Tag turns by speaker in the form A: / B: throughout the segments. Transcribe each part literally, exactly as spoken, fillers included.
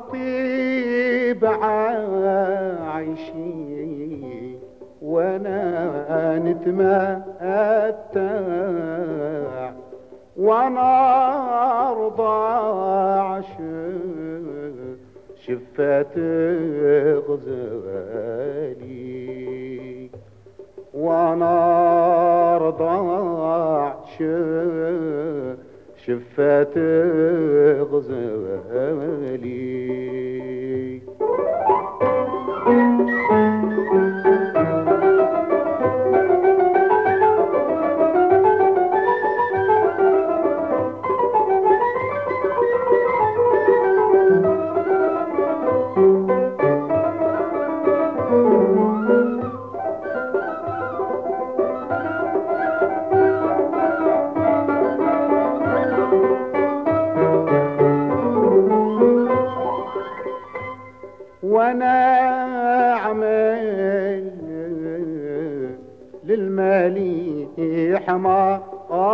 A: طيب عايشي وانا نتمتع وانا ارضع شفات غزالي وانا ارضع شفات غزالي. وانا اعمل للمليح ما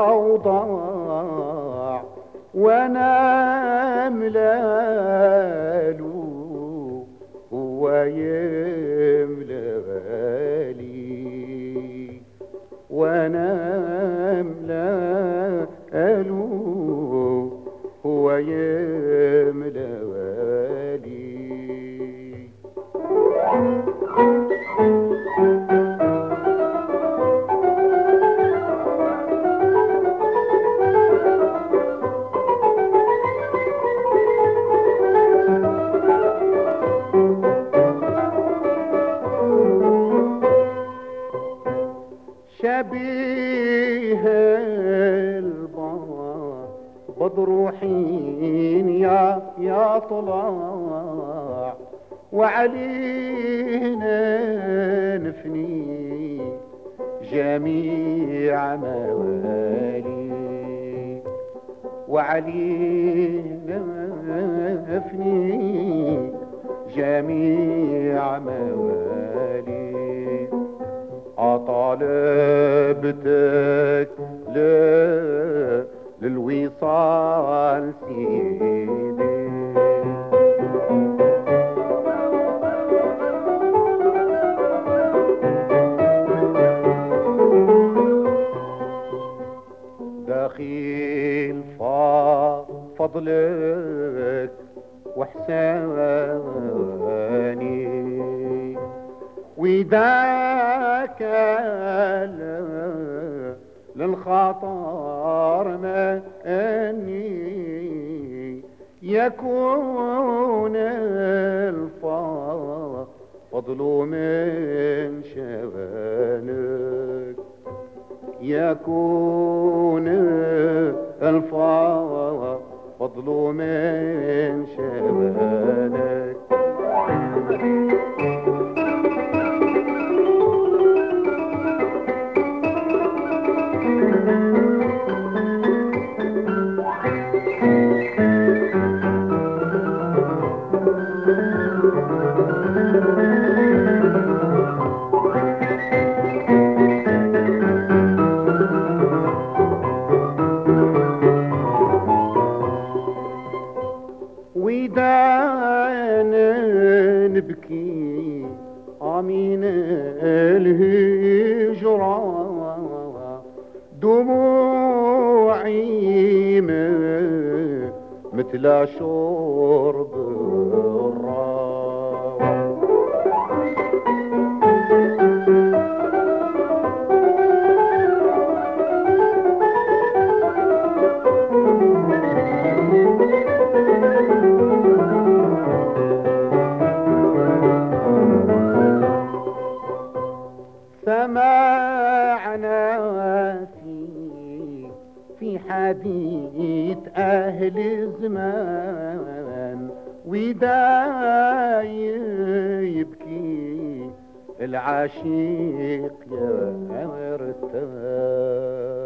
A: اوضاع وانا ملاله هو يملالي وانا ملاله هو يملالي. شبيه البدر حين يا يا طلع وعلينا نفني جميع موالي وعلينا نفني جميع موالي. أطالبتك للوصال سيدي دخيل فضلك واحساني وذاك للخطر ما اني يكون الفضل من شبانك يكون الفضل من شبانك. ودانا نبكي آمين الهجرة دموعي مثل شرب الراء سمعنا في في حديث أهل الزمان ودا يبكي العاشق يا مرتاح